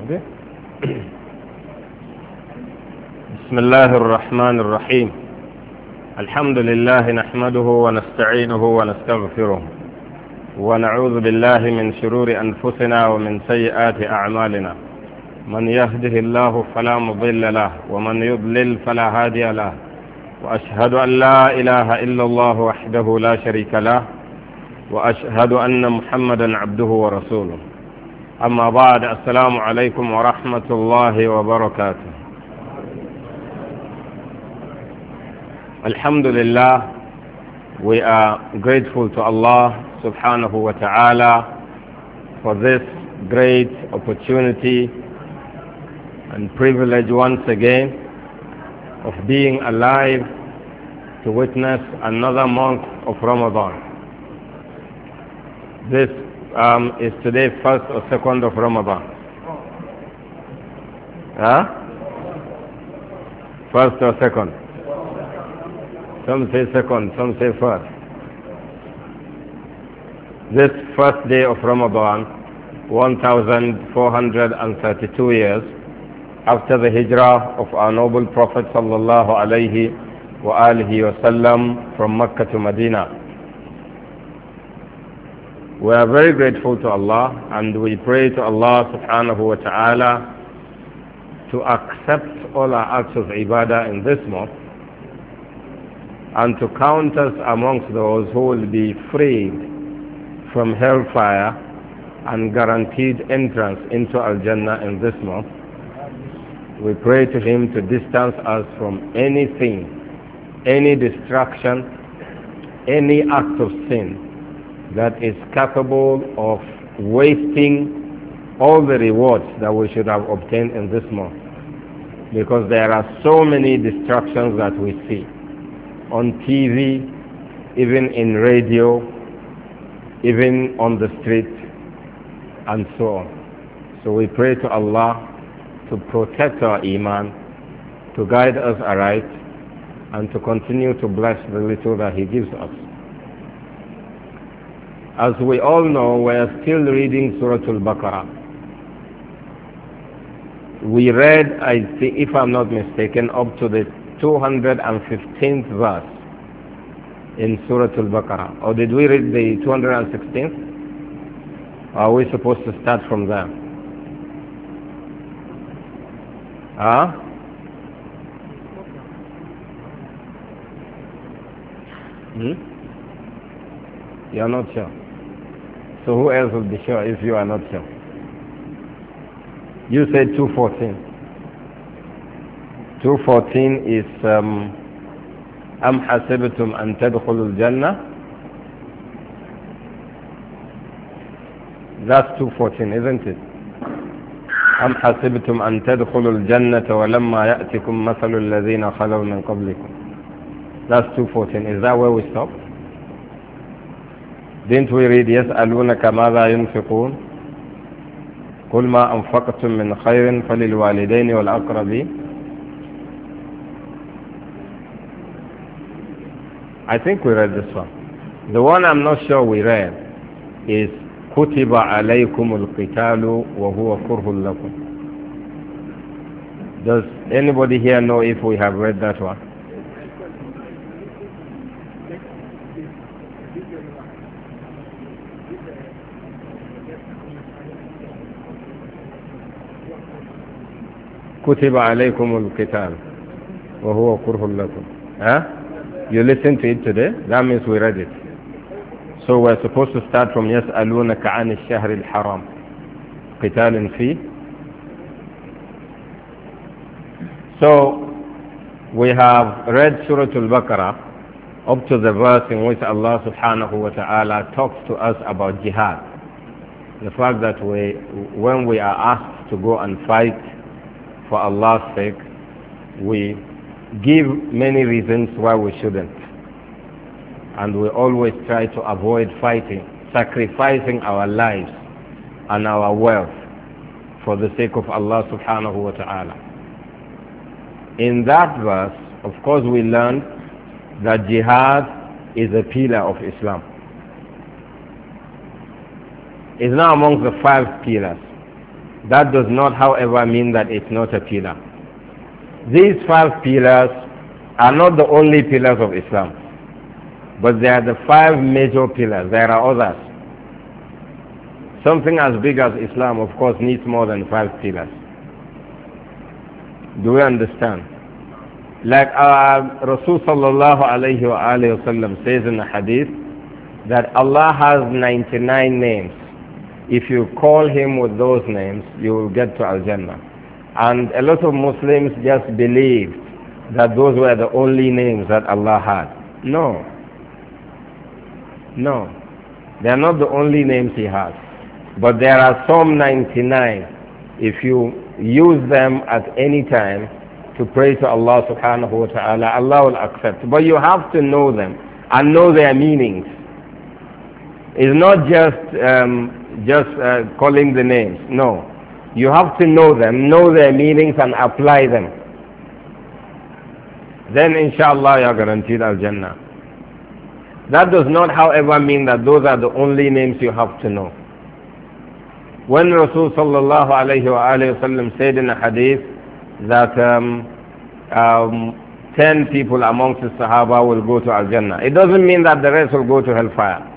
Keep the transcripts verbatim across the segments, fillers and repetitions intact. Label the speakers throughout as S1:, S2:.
S1: Okay. بسم الله الرحمن الرحيم الحمد لله نحمده ونستعينه ونستغفره ونعوذ بالله من شرور أنفسنا ومن سيئات أعمالنا من يهده الله فلا مضل له ومن يضلل فلا هادي له وأشهد أن لا إله إلا الله وحده لا شريك له وأشهد أن محمدا عبده ورسوله أما بعد السلام عليكم ورحمة الله وبركاته. Alhamdulillah, we are grateful to Allah subhanahu wa ta'ala for this great opportunity and privilege once again of being alive to witness another month of Ramadan. This um, is today first or second of Ramadan? Huh? First or second? Some say second, some say first. This first day of Ramadan, one thousand four hundred thirty-two years after the hijrah of our noble Prophet sallallahu alayhi wa alihi wasallam from Mecca to Medina. We are very grateful to Allah and we pray to Allah subhanahu wa ta'ala to accept all our acts of ibadah in this month and to count us amongst those who will be freed from hellfire and guaranteed entrance into Al-Jannah in this month. We pray to Him to distance us from anything, any distraction, any act of sin that is capable of wasting all the rewards that we should have obtained in this month. Because there are so many distractions that we see on T V, even in radio, even on the street, and so on. So we pray to Allah to protect our Iman, to guide us aright, and to continue to bless the little that He gives us. As we all know, we are still reading Surah Al-Baqarah. We read, I think, if I'm not mistaken, up to the two hundred fifteenth verse in Surah Al-Baqarah. Or did we read the two hundred sixteenth? Or are we supposed to start from there? Huh? Hmm? You're not sure. So who else will be sure if you are not sure? You said two fourteen. two fourteen is um, أم حسبتم أن تدخلوا الجنة. That's two fourteen, isn't it? أم حسبتم أن تدخلوا الجنة ولما يأتكم مثل الذين خلوا من قبلكم. That's two fourteen. Is that where we stopped? Didn't we read يسألونك ماذا ينفقون قل ما أنفقتم من خير فللوالدين والأقربين. I think we read this one. The one I'm not sure we read is كتب عليكم القتال وهو كره لكم. Does anybody here know if we have read that one? كتب عليكم القتال وهو كره لكم. Huh? You listened to it today? That means we read it. So we're supposed to start from يسألونك عن الشهر الحرام قتال فيه. So we have read Surah Al-Baqarah up to the verse in which Allah subhanahu wa ta'ala talks to us about jihad. The fact that we, when we are asked to go and fight for Allah's sake, we give many reasons why we shouldn't. And we always try to avoid fighting, sacrificing our lives and our wealth for the sake of Allah subhanahu wa ta'ala. In that verse, of course, we learned that jihad is a pillar of Islam. It's now amongst the five pillars. That does not, however, mean that it's not a pillar. These five pillars are not the only pillars of Islam, but they are the five major pillars. There are others. Something as big as Islam, of course, needs more than five pillars. Do we understand? Like our Rasul sallallahu alayhi wa alayhi wa sallam says in the hadith that Allah has ninety-nine names. If you call him with those names, you will get to Al-Jannah. And a lot of Muslims just believed that those were the only names that Allah had. No. No. They are not the only names he has. But there are some ninety-nine. If you use them at any time to pray to Allah subhanahu wa ta'ala, Allah will accept. But you have to know them and know their meanings. It's not just um, just uh, calling the names. No. You have to know them, know their meanings and apply them. Then inshallah you are guaranteed Al-Jannah. That does not, however, mean that those are the only names you have to know. When Rasul sallallahu alayhi wa alayhi wa sallam said in a hadith that um, um, ten people amongst the Sahaba will go to Al-Jannah, it doesn't mean that the rest will go to hellfire.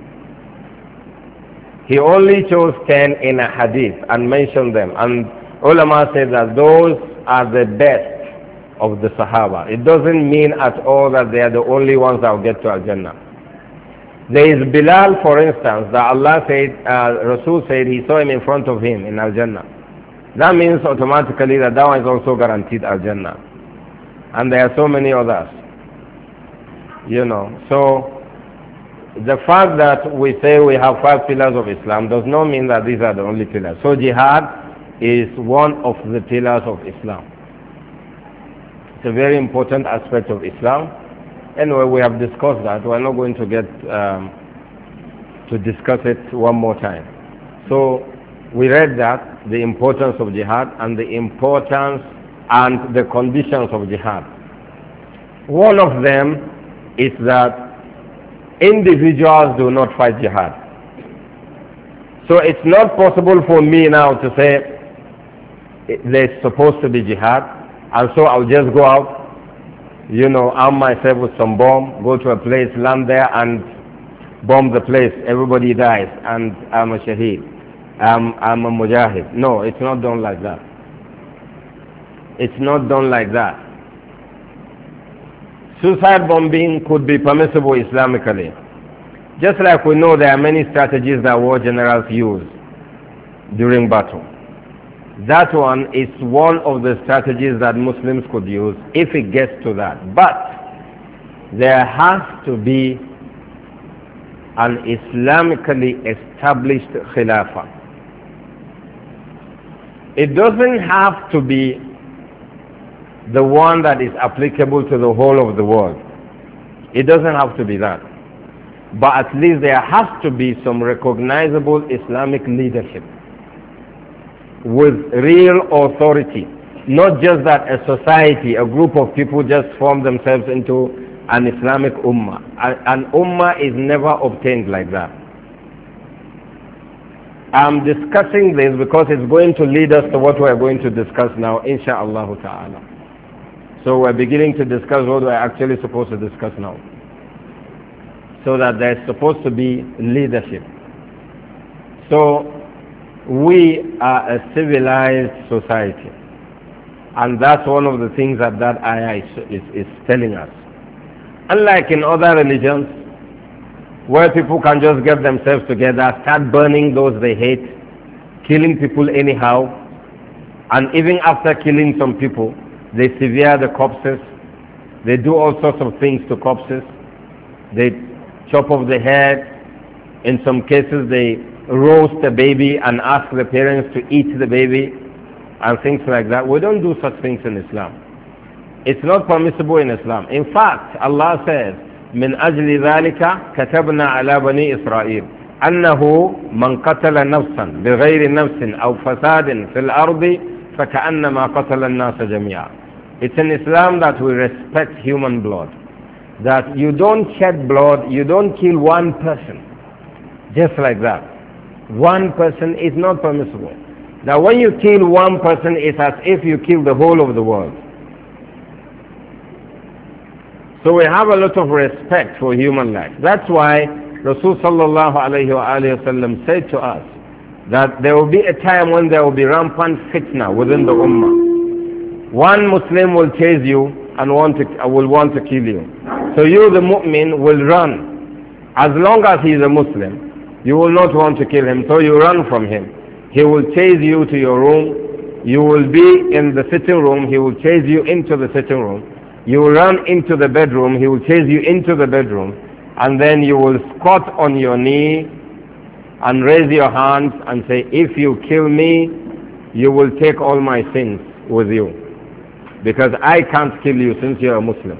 S1: He only chose ten in a hadith and mentioned them. And ulama said that those are the best of the Sahaba. It doesn't mean at all that they are the only ones that will get to Al-Jannah. There is Bilal, for instance, that Allah said, uh, Rasul said he saw him in front of him in Al-Jannah. That means automatically that that one is also guaranteed Al-Jannah. And there are so many others. You know, so the fact that we say we have five pillars of Islam does not mean that these are the only pillars. So jihad is one of the pillars of Islam. It's a very important aspect of Islam. Anyway, we have discussed that. We're not going to get um, to discuss it one more time. So we read that, the importance of jihad and the importance and the conditions of jihad. One of them is that individuals do not fight jihad. So it's not possible for me now to say there's supposed to be jihad, and so I'll just go out, you know, arm myself with some bomb, go to a place, land there and bomb the place. Everybody dies and I'm a shaheed. I'm, I'm a mujahid. No, it's not done like that. It's not done like that. Suicide bombing could be permissible Islamically. Just like we know there are many strategies that war generals use during battle. That one is one of the strategies that Muslims could use if it gets to that. But there has to be an Islamically established Khilafah. It doesn't have to be the one that is applicable to the whole of the world. It doesn't have to be that. But at least there has to be some recognizable Islamic leadership with real authority. Not just that a society, a group of people just form themselves into an Islamic ummah. An ummah is never obtained like that. I'm discussing this because it's going to lead us to what we're going to discuss now, insha'Allah ta'ala. So we're beginning to discuss what we're actually supposed to discuss now. So that there's supposed to be leadership. So we are a civilized society. And that's one of the things that that ayah is, is, is telling us. Unlike in other religions, where people can just get themselves together, start burning those they hate, killing people anyhow, and even after killing some people, they sever the corpses, they do all sorts of things to corpses, they chop off the head, in some cases they roast the baby and ask the parents to eat the baby, and things like that. We don't do such things in Islam. It's not permissible in Islam. In fact, Allah says, من أجل ذلك كتبنا على بني إسرائيل أنه من قتل نفسا بغير نفس أو فساد في الأرض فكأنما قتل الناس جميعا. It's in Islam that we respect human blood. That you don't shed blood, you don't kill one person. Just like that. One person is not permissible. That when you kill one person, it's as if you kill the whole of the world. So we have a lot of respect for human life. That's why Rasul sallallahu alayhi wa sallam said to us that there will be a time when there will be rampant fitna within the ummah. One Muslim will chase you and want to, will want to kill you. So you, the mu'min, will run. As long as he is a Muslim, you will not want to kill him, so you run from him. He will chase you to your room. You will be in the sitting room. He will chase you into the sitting room. You will run into the bedroom. He will chase you into the bedroom. And then you will squat on your knee and raise your hands and say, if you kill me, you will take all my sins with you. Because I can't kill you since you're a Muslim.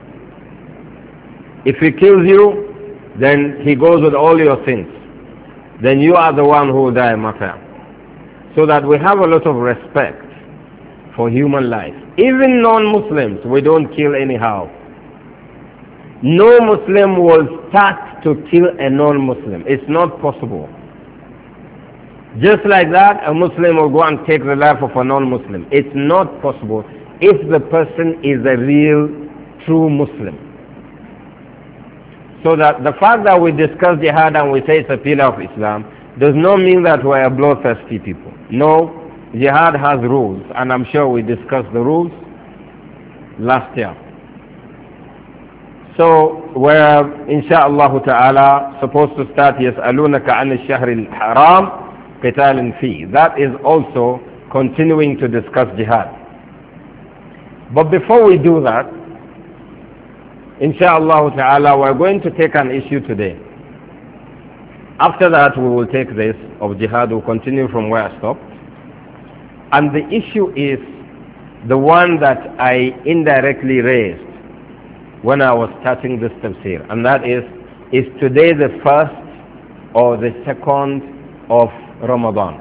S1: If he kills you, then he goes with all your sins. Then you are the one who will die, Mafia. So that we have a lot of respect for human life. Even non-Muslims, we don't kill anyhow. No Muslim will start to kill a non-Muslim. It's not possible. Just like that, a Muslim will go and take the life of a non-Muslim. It's not possible if the person is a real, true Muslim. So that the fact that we discuss jihad and we say it's a pillar of Islam does not mean that we are bloodthirsty people. No, jihad has rules, and I'm sure we discussed the rules last year. So we're, insha'Allah ta'ala, supposed to start يَسْأَلُونَكَ عَنِ الشَّهْرِ الْحَرَامِ قِتَالٍ فِيهِ. That is also continuing to discuss jihad. But before we do that, insha'Allah ta'ala, we're going to take an issue today. After that, we will take this of jihad. We'll continue from where I stopped. And the issue is the one that I indirectly raised when I was starting this tafsir. And that is, is today the first or the second of Ramadan?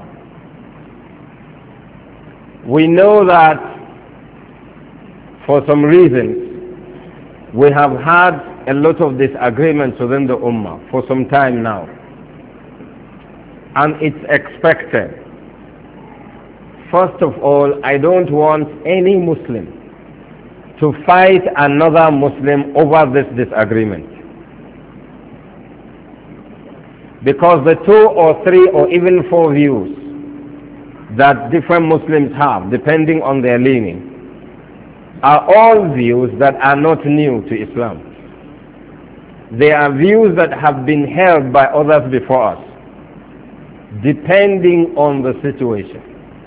S1: We know that for some reasons we have had a lot of disagreements within the Ummah for some time now. And it's expected. First of all, I don't want any Muslim to fight another Muslim over this disagreement. Because the two or three or even four views that different Muslims have, depending on their leaning, are all views that are not new to Islam. They are views that have been held by others before us, depending on the situation.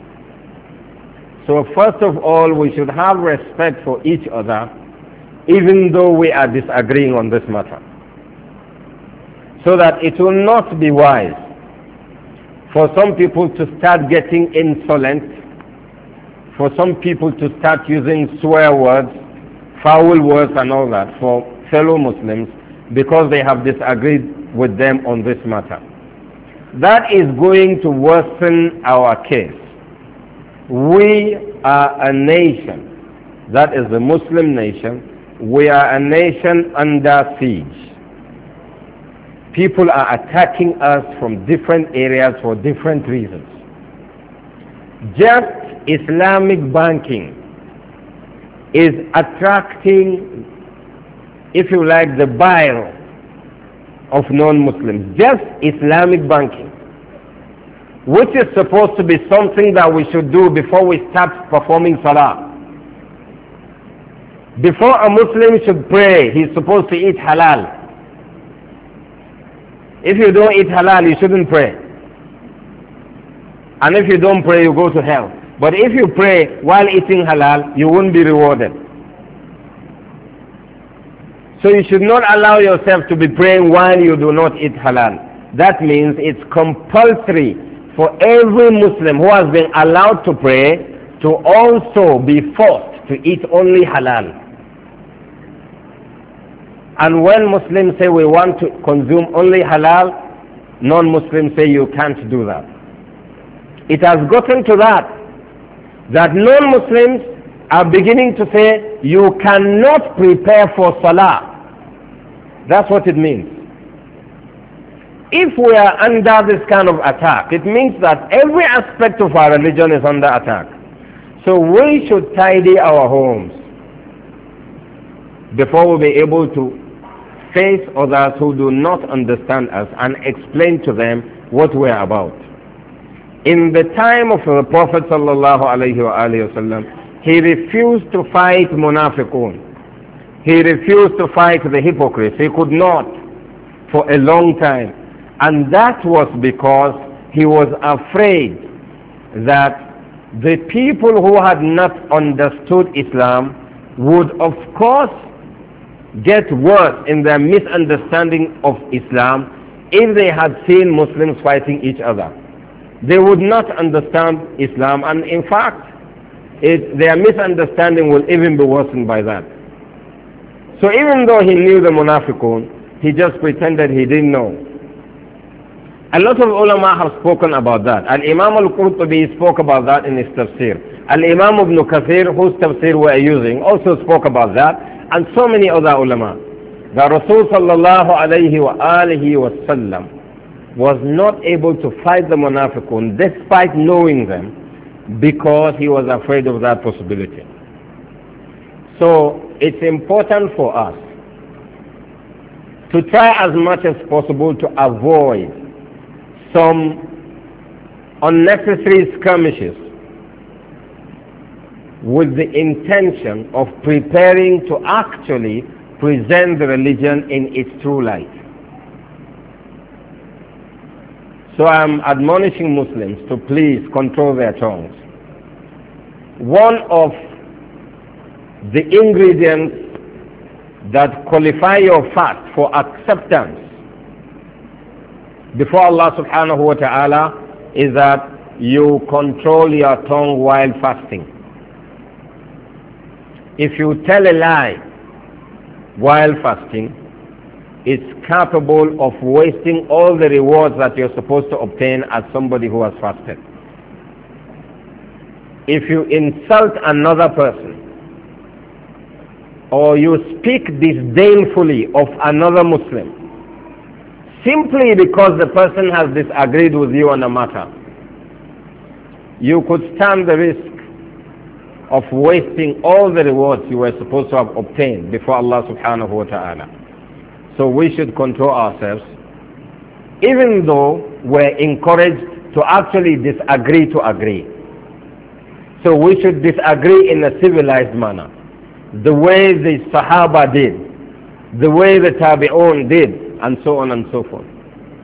S1: So first of all, we should have respect for each other, even though we are disagreeing on this matter. So that it will not be wise for some people to start getting insolent, for some people to start using swear words, foul words and all that for fellow Muslims because they have disagreed with them on this matter. That is going to worsen our case. We are a nation, that is the Muslim nation. We are a nation under siege. People are attacking us from different areas for different reasons. Just Islamic banking is attracting, if you like, the bile of non-Muslims. Just Islamic banking, which is supposed to be something that we should do before we start performing salah. Before a Muslim should pray, he's supposed to eat halal. If you don't eat halal, you shouldn't pray. And if you don't pray, you go to hell. But if you pray while eating halal, you won't be rewarded. So you should not allow yourself to be praying while you do not eat halal. That means it's compulsory for every Muslim who has been allowed to pray to also be forced to eat only halal. And when Muslims say we want to consume only halal, non-Muslims say you can't do that. It has gotten to that, that non-Muslims are beginning to say you cannot prepare for salah. That's what it means. If we are under this kind of attack, it means that every aspect of our religion is under attack. So we should tidy our homes before we'll be able to face others who do not understand us and explain to them what we're about. In the time of the Prophet sallallahu alaihi wasallam, he refused to fight munafiqun. He refused to fight the hypocrites. He could not for a long time. And that was because he was afraid that the people who had not understood Islam would of course get worse in their misunderstanding of Islam if they had seen Muslims fighting each other. They would not understand Islam, and in fact it, their misunderstanding will even be worsened by that. So even though he knew the munafiqun, he just pretended he didn't know. A lot of ulama have spoken about that. Al-Imam al-Qurtubi spoke about that in his tafsir. Al-Imam ibn Kathir, whose tafsir we are using, also spoke about that, and so many other ulama. The Rasul sallallahu alayhi wa alihi wa sallam was not able to fight the munafiqun despite knowing them, because he was afraid of that possibility. So it's important for us to try as much as possible to avoid some unnecessary skirmishes with the intention of preparing to actually present the religion in its true light. So I'm admonishing Muslims to please control their tongues. One of the ingredients that qualify your fast for acceptance before Allah subhanahu wa ta'ala is that you control your tongue while fasting. If you tell a lie while fasting, it's capable of wasting all the rewards that you're supposed to obtain as somebody who has fasted. If you insult another person, or you speak disdainfully of another Muslim, simply because the person has disagreed with you on a matter, you could stand the risk of wasting all the rewards you were supposed to have obtained before Allah subhanahu wa ta'ala. So we should control ourselves, even though we're encouraged to actually disagree to agree. So we should disagree in a civilized manner, the way the Sahaba did, the way the Tabi'un did, and so on and so forth.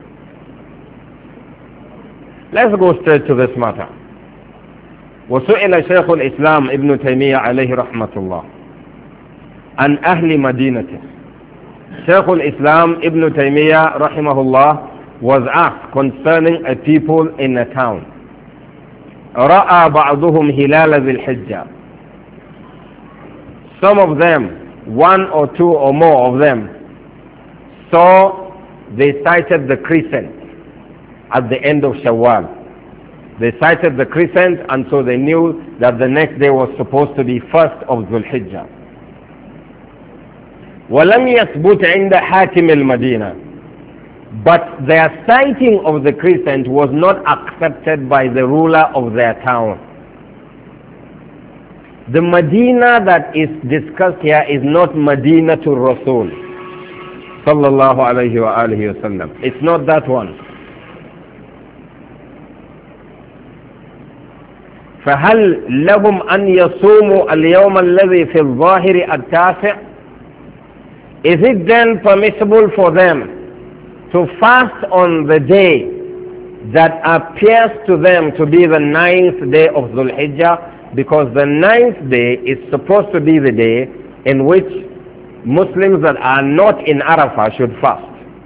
S1: Let's go straight to this matter. وسئل شيخ الإسلام ابن تيمية عليه رحمة الله عن أهل مدينته. Shaykh al-Islam Ibn Taymiyyah rahimahullah was asked concerning a people in a town. رأى بعضهم هلال ذي الحجة. Some of them, one or two or more of them, saw, they sighted the crescent at the end of Shawwal. They sighted the crescent, and so they knew that the next day was supposed to be first of Dhul Hijjah. وَلَمْ يَثْبُتْ عِنْدَ حَاكِمِ الْمَدِينَةِ. But their sighting of the crescent was not accepted by the ruler of their town. The Medina that is discussed here is not Medina to Rasul sallallahu alayhi wa alihi wa sallam. It's not that one. فهل لهم أن يصوموا اليوم الذي في الظاهر التاسع؟ Is it then permissible for them to fast on the day that appears to them to be the ninth day of Dhul Hijjah? Because the ninth day is supposed to be the day in which Muslims that are not in Arafah should fast.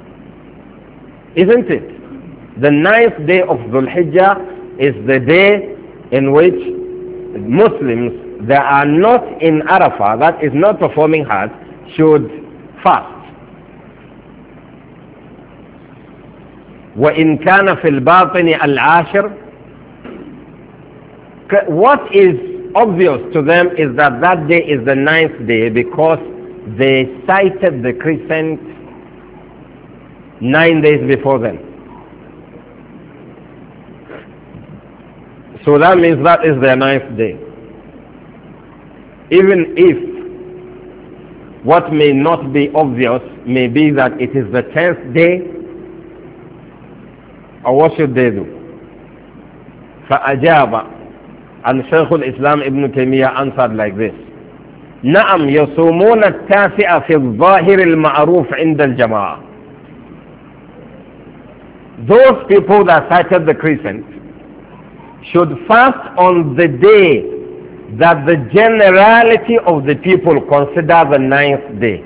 S1: Isn't it? The ninth day of Dhul Hijjah is the day in which Muslims that are not in Arafah, that is not performing Hajj, should fast. وَإِنْ كَانَ فِي الْبَاطِنِ الْعَاشِرِ. What is obvious to them is that that day is the ninth day because they sighted the crescent nine days before then. So that means that is their ninth day. Even if what may not be obvious may be that it is the tenth day, or what should they do? فأجاب, and Shaykh al-Islam Ibn Taymiyyah answered like this: نعم يصومون التاسع في الظاهر المعروف عند الجماعة. Those people that cited the crescent should fast on the day that the generality of the people consider the ninth day.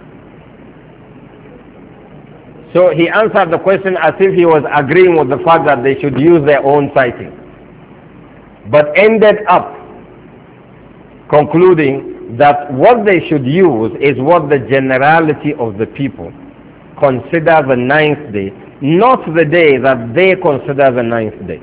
S1: So he answered the question as if he was agreeing with the fact that they should use their own sighting, but ended up concluding that what they should use is what the generality of the people consider the ninth day, not the day that they consider the ninth day.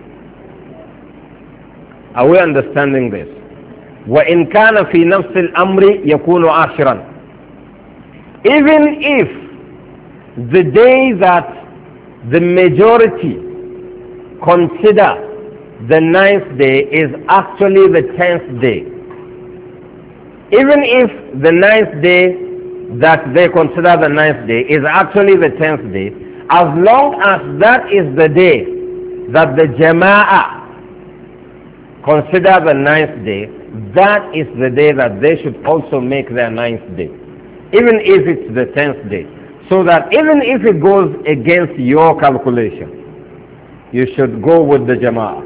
S1: Are we understanding this? وَإِنْ كَانَ فِي نَفْسِ الْأَمْرِ يَكُونُ عَاشِرًا. Even if the day that the majority consider the ninth day is actually the tenth day, even if the ninth day that they consider the ninth day is actually the tenth day, as long as that is the day that the Jama'ah consider the ninth day, that is the day that they should also make their ninth day, even if it's the tenth day. So that even if it goes against your calculation, you should go with the Jama'ah.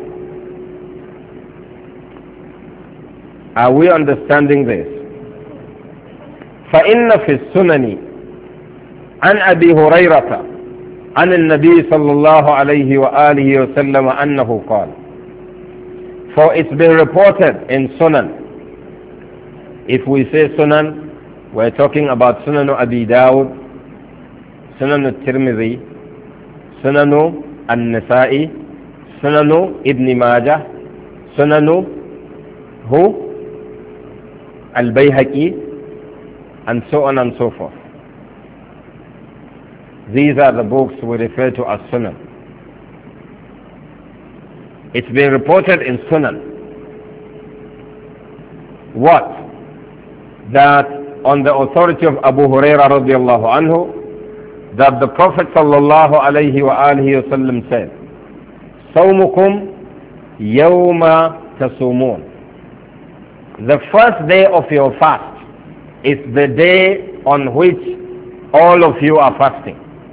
S1: Are we understanding this? فإن في السنن عن أبي هريرة عن النبي صلى الله عليه وآله وسلم أنه قال. For it's been reported in Sunan. If we say Sunan, we're talking about Sunan Abi Dawud, Sunan al-Tirmidhi, Sunan al-Nasa'i, Sunan Ibn Majah, Sunan who? Al-Bayhaqi, and so on and so forth. These are the books we refer to as Sunan. It's been reported in Sunan. What? That on the authority of Abu Hurairah radiallahu anhu, that the Prophet sallallahu alayhi wa alihi wa sallam said, Sawmukum yawma tasumun. The first day of your fast is the day on which all of you are fasting.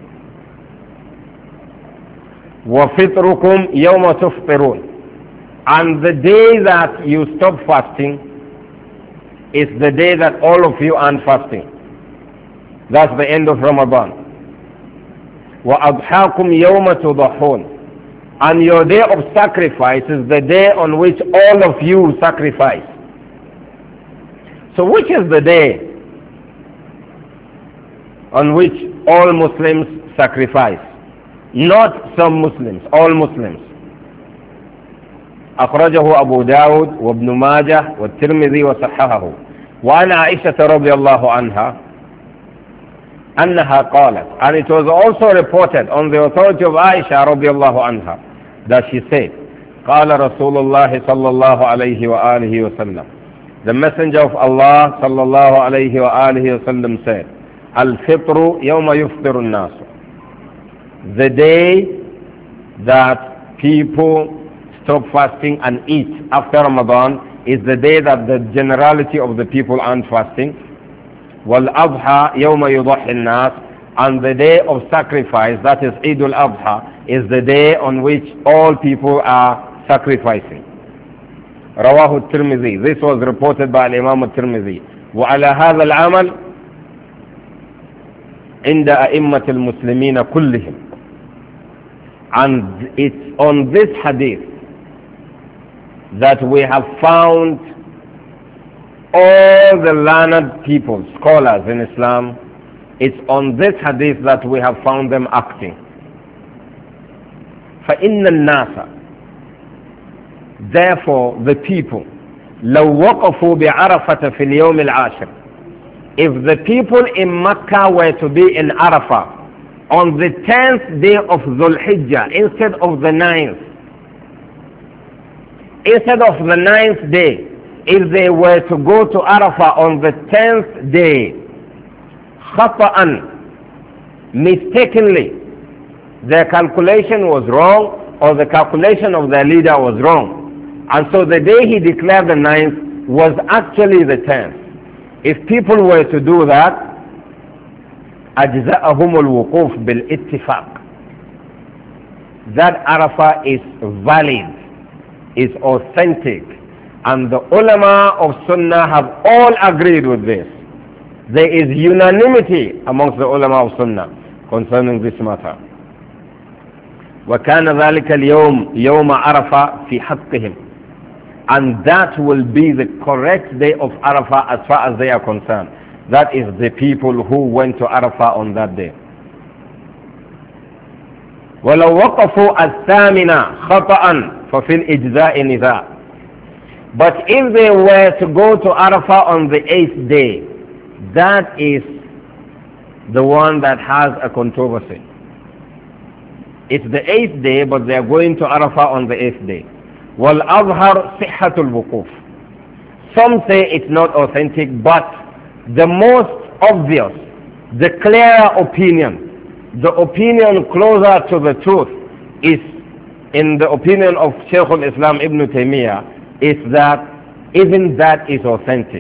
S1: وَفِطْرُكُمْ يَوْمَ تُفْطِرُونَ. And the day that you stop fasting is the day that all of you aren't fasting. That's the end of Ramadan. وَأَضْحَاكُمْ يَوْمَ تُضَحُونَ. And your day of sacrifice is the day on which all of you sacrifice. So which is the day on which all Muslims sacrifice? Not some Muslims, all Muslims. أخرجه أبو داود وابن ماجه والترمذي وصححه. وعن عائشة رضي الله عنها أنها قالت, and it was also reported on the authority of Aisha رضي الله عنها that she said, قال رسول الله صلى الله عليه وآله وسلم, the messenger of Allah صلى الله عليه وآله وسلم said, الفطر يوم يفطر الناس. The day that people stop fasting and eat after Ramadan is the day that the generality of the people aren't fasting. وَالْأَضْحَى يَوْمَ يُضَحِّ النَّاسِ. And the day of sacrifice, that is Eid al-Adha, is the day on which all people are sacrificing. رواه الترمذي. This was reported by Imam al-Tirmidhi. وعلى هذا العمل عند أئمة المسلمين كلهم. And it's on this hadith that we have found all the learned people, scholars in Islam. It's on this hadith that we have found them acting. فإن الناس, therefore the people, لو وقفوا بعرفة في اليوم العاشر, if the people in Mecca were to be in Arafah on the tenth day of Dhul Hijjah instead of the ninth, instead of the ninth day, if they were to go to Arafah on the tenth day, khata'an, mistakenly, their calculation was wrong, or the calculation of their leader was wrong. And so the day he declared the ninth was actually the tenth. If people were to do that, أجزأهم الوقوف بالاتفاق. That Arafah is valid, is authentic. And the ulama of Sunnah have all agreed with this. There is unanimity amongst the ulama of Sunnah concerning this matter. وَكَانَ ذَلِكَ الْيَوْمِ يَوْمَ عَرَفَةٍ فِي حَقِّهِمْ. And that will be the correct day of Arafah as far as they are concerned. That is the people who went to Arafah on that day. وَلَوْ وَقَفُوا الثَّامِنَ خَطَأً فَفِي الْإِجْزَاءِ نِزَاعٍ. But if they were to go to Arafah on the eighth day, that is the one that has a controversy. It's the eighth day, but they are going to Arafah on the eighth day. وَالْأَظْهَرُ صِحَّةُ الْوُقُوفِ. Some say it's not authentic, but the most obvious, the clearer opinion, the opinion closer to the truth is, in the opinion of Shaykh al-Islam Ibn Taymiyyah, is that even that is authentic.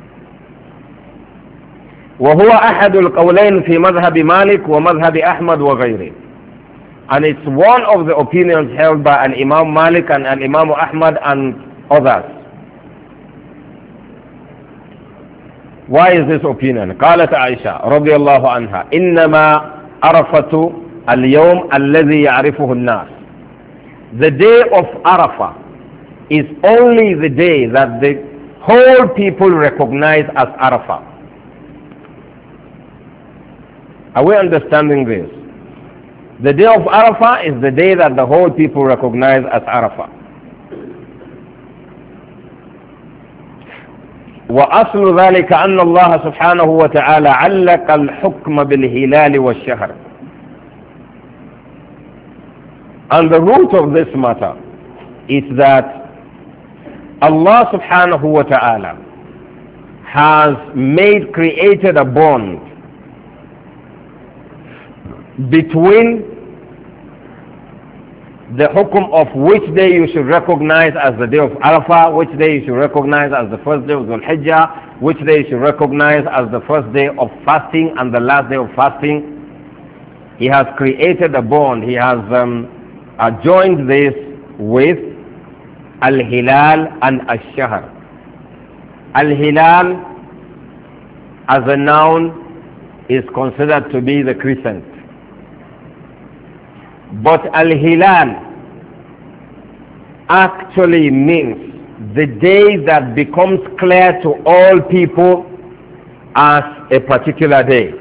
S1: وهو أحد القولين في مذهب مالك ومذهب أحمد وغيره. And it's one of the opinions held by an Imam Malik and an Imam Ahmad and others. Why is this opinion? قالت عائشة رضي الله عنها إنما عرفة اليوم الذي يعرفه الناس. The day of Arafah is only the day that the whole people recognize as Arafah. Are we understanding this? The day of Arafah is the day that the whole people recognize as Arafah. وأصل ذلك أن الله سبحانه وتعالى علق الحكم بالهلال والشهر. And the root of this matter is that Allah subhanahu wa ta'ala has made, created a bond between the hukum of which day you should recognize as the day of Arafah, which day you should recognize as the first day of Dhul Hijjah, which day you should recognize as the first day of fasting and the last day of fasting. He has created a bond. He has um, joined this with Al-Hilal and Al-Shahr. Al-Hilal as a noun is considered to be the crescent. But Al-Hilal actually means the day that becomes clear to all people as a particular day.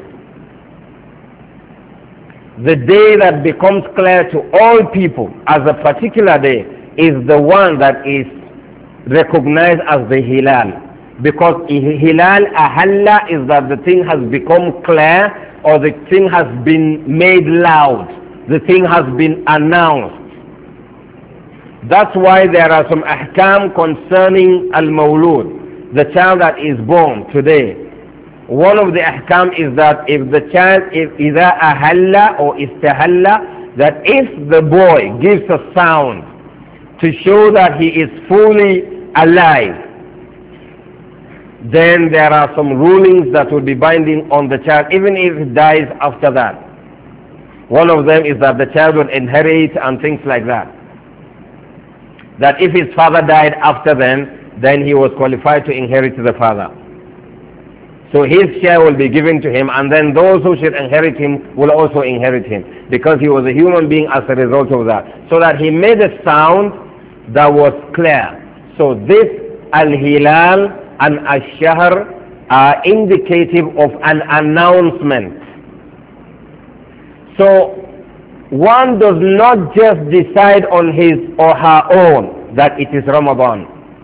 S1: The day that becomes clear to all people as a particular day is the one that is recognized as the Hilal. Because Hilal, Ahalla, is that the thing has become clear or the thing has been made loud. The thing has been announced. That's why there are some ahkam concerning al-mawlud, the child that is born today. One of the ahkam is that if the child is either ahalla or istahalla, that if the boy gives a sound to show that he is fully alive, then there are some rulings that will be binding on the child, even if he dies after that. One of them is that the child will inherit and things like that. That if his father died after then, then he was qualified to inherit the father. So his share will be given to him, and then those who should inherit him will also inherit him, because he was a human being as a result of that. So that he made a sound that was clear. So this Al-Hilal and Al-Shahr are indicative of an announcement. So one does not just decide on his or her own that it is Ramadan.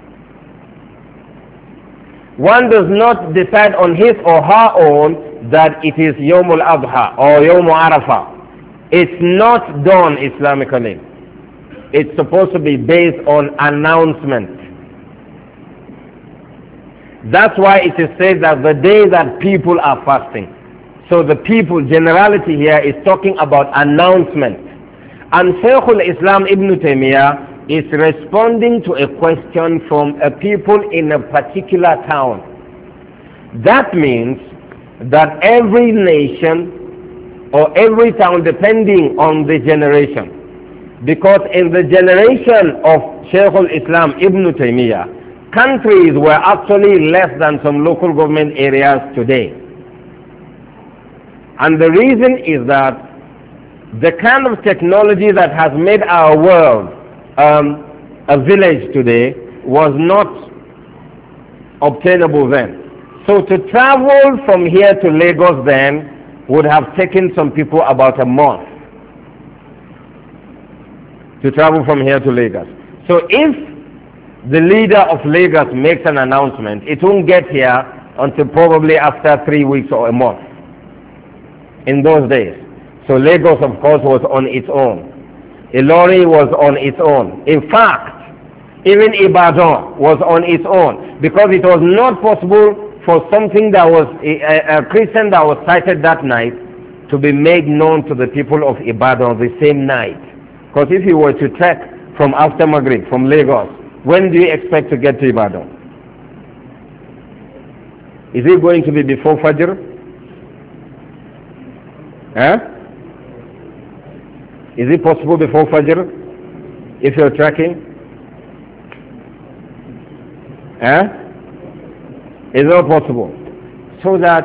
S1: One does not decide on his or her own that it is Yawm al-Adha or Yawm Arafah. It's not done Islamically. it's supposed to be based on announcement. That's why it is said that the day that people are fasting. So the people, generality here is talking about announcement. And Shaykh al-Islam Ibn Taymiyyah is responding to a question from a people in a particular town. That means that every nation or every town, depending on the generation, because in the generation of Shaykh al-Islam Ibn Taymiyyah, countries were actually less than some local government areas today. And the reason is that the kind of technology that has made our world um, a village today was not obtainable then. So to travel from here to Lagos then would have taken some people about a month to travel from here to Lagos. So if the leader of Lagos makes an announcement, it won't get here until probably after three weeks or a month in those days. So Lagos, of course, was on its own. Ilori was on its own. In fact, even Ibadan was on its own, because it was not possible for something that was a, a Christian that was sighted that night to be made known to the people of Ibadan the same night. Because if you were to trek from after Maghrib, from Lagos, when do you expect to get to Ibadan? Is it going to be before Fajr? Huh? Is it possible before Fajr if you're trekking? Huh? Is it not possible? So that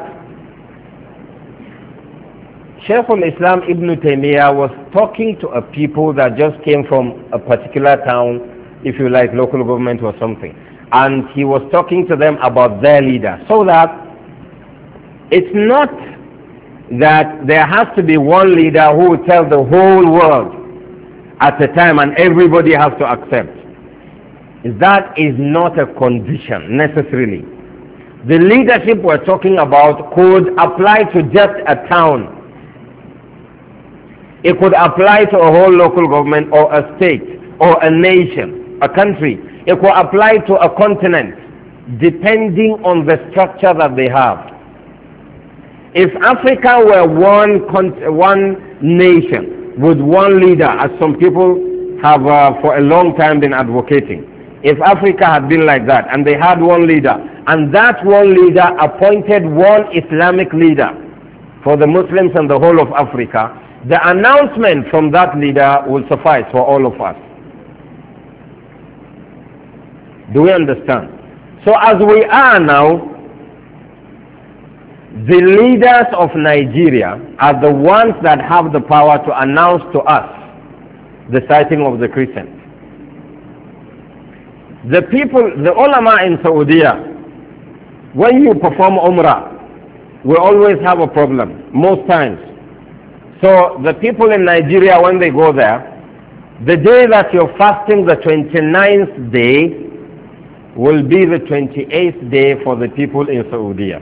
S1: Shaykh al-Islam Ibn Taymiyyah was talking to a people that just came from a particular town, if you like, local government or something. And he was talking to them about their leader. So that it's not that there has to be one leader who will tell the whole world at a time and everybody has to accept. That is not a condition necessarily. The leadership we're talking about could apply to just a town. It could apply to a whole local government or a state or a nation, a country. It could apply to a continent, depending on the structure that they have. If Africa were one one nation with one leader, as some people have uh, for a long time been advocating, if Africa had been like that and they had one leader, and that one leader appointed one Islamic leader for the Muslims and the whole of Africa, the announcement from that leader will suffice for all of us. Do we understand? So as we are now, the leaders of Nigeria are the ones that have the power to announce to us the sighting of the crescent. The people, the ulama in Saudi, when you perform Umrah, we always have a problem, most times. So the people in Nigeria, when they go there, the day that you're fasting, the twenty-ninth day, will be the twenty-eighth day for the people in Saudi.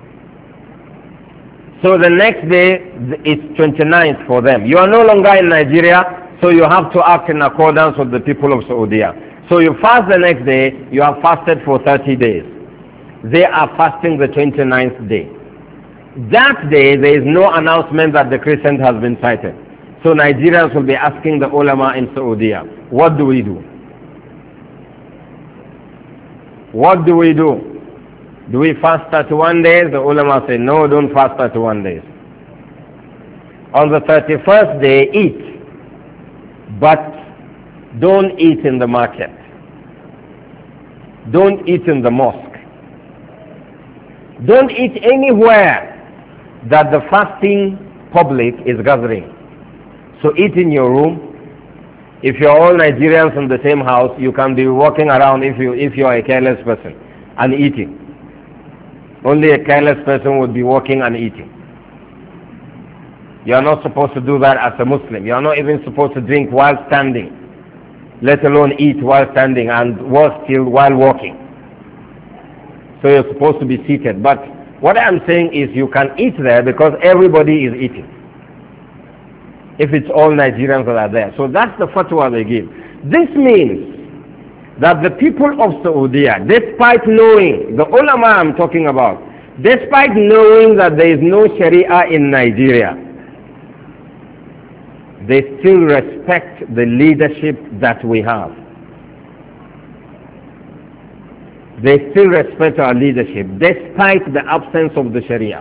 S1: So the next day is twenty-ninth for them. You are no longer in Nigeria, so you have to act in accordance with the people of Saudi. So you fast the next day, you have fasted for thirty days. They are fasting the twenty-ninth day. That day, there is no announcement that the crescent has been sighted. So Nigerians will be asking the ulama in Saudi, what do we do? What do we do? Do we fast thirty-one days? The ulama say, no, don't fast thirty-one days. On the thirty-first day, eat. But don't eat in the market. Don't eat in the mosque. Don't eat anywhere that the fasting public is gathering. So eat in your room. If you're all Nigerians in the same house, you can be walking around if you if you are a careless person and eating. Only a careless person would be walking and eating. You are not supposed to do that as a Muslim. You are not even supposed to drink while standing, let alone eat while standing, and worse still while walking. So you're supposed to be seated. But what I'm saying is you can eat there because everybody is eating, if it's all Nigerians that are there. So that's the fatwa they give. This means that the people of Saudi, despite knowing, the ulama I'm talking about, despite knowing that there is no Sharia in Nigeria, they still respect the leadership that we have. They still respect our leadership despite the absence of the Sharia.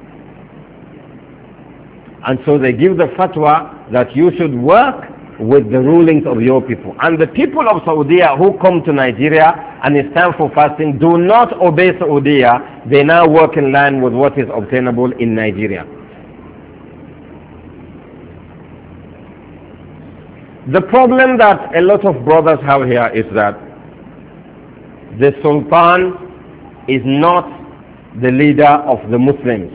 S1: And so they give the fatwa that you should work with the rulings of your people. And the people of Saudi who come to Nigeria and it's time for fasting do not obey Saudi. They now work in line with what is obtainable in Nigeria. The problem that a lot of brothers have here is that the Sultan is not the leader of the Muslims.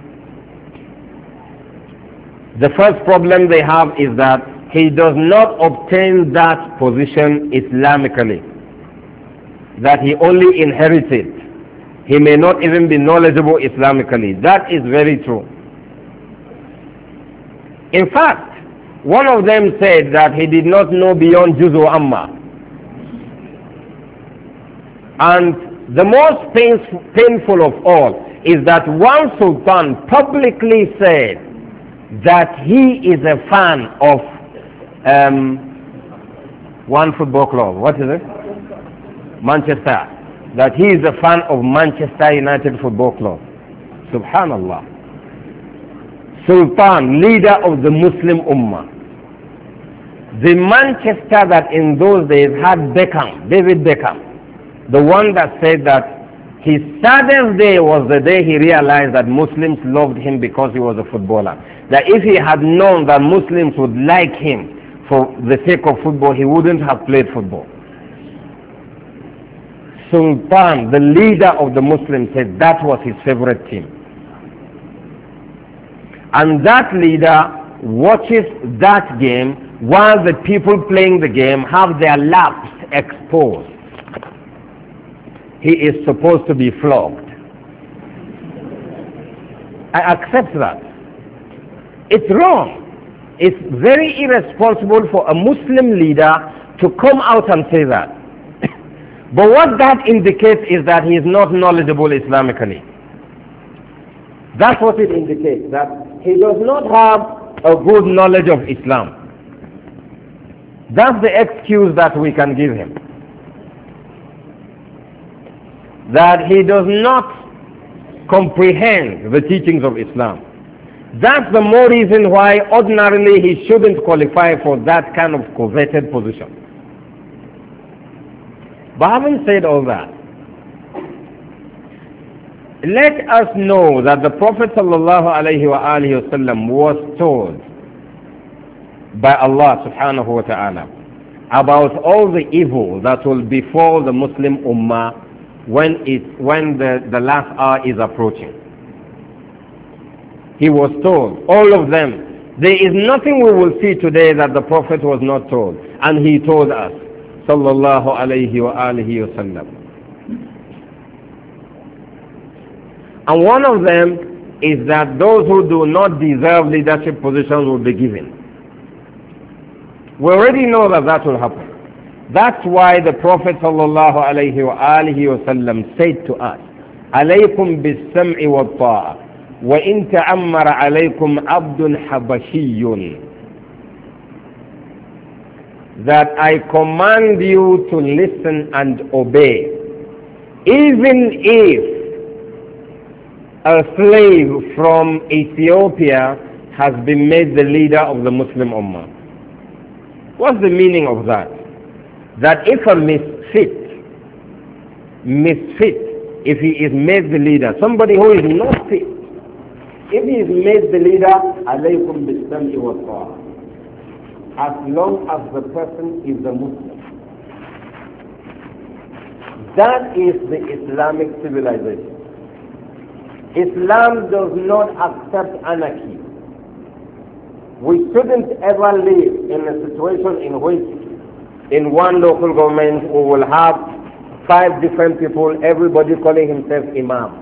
S1: The first problem they have is that he does not obtain that position Islamically, that he only inherited. He may not even be knowledgeable Islamically. That is very true. In fact, one of them said that he did not know beyond Juzu Amma. And the most painful of all is that one Sultan publicly said that he is a fan of um, one football club. What is it? Manchester. That he is a fan of Manchester United Football Club. Subhanallah. Sultan, leader of the Muslim Ummah. The Manchester that in those days had Beckham, David Beckham, the one that said that his saddest day was the day he realized that Muslims loved him because he was a footballer. That if he had known that Muslims would like him for the sake of football, he wouldn't have played football. Sultan, the leader of the Muslims, said that was his favorite team. And that leader watches that game while the people playing the game have their laps exposed. He is supposed to be flogged. I accept that. It's wrong. It's very irresponsible for a Muslim leader to come out and say that. But what that indicates is that he is not knowledgeable Islamically. That's what it indicates, that he does not have a good knowledge of Islam. That's the excuse that we can give him. That he does not comprehend the teachings of Islam. That's the more reason why ordinarily he shouldn't qualify for that kind of coveted position. But having said all that, let us know that the Prophet sallallahu alaihi wasallam was told by Allah subhanahu wa ta'ala about all the evil that will befall the Muslim Ummah when, it, when the, the last hour is approaching. He was told, all of them. There is nothing we will see today that the Prophet was not told. And he told us, sallallahu alayhi wa alihi wa sallam. And one of them is that those who do not deserve leadership positions will be given. We already know that that will happen. That's why the Prophet sallallahu alayhi wa alihi wa sallam said to us, alaykum bis-sam'i wa-ta'a. وَإِن تَعَمَّرَ عَلَيْكُمْ عَبْدٌ حَبَشِيٌّ, that I command you to listen and obey, even if a slave from Ethiopia has been made the leader of the Muslim Ummah. What's the meaning of that? That if a misfit, misfit, if he is made the leader, somebody who is not fit, if he is made the leader, alaykum bis-sam'i wa-ta'a, as long as the person is a Muslim. That is the Islamic civilization. Islam does not accept anarchy. We shouldn't ever live in a situation in which in one local government we will have five different people, everybody calling himself Imam.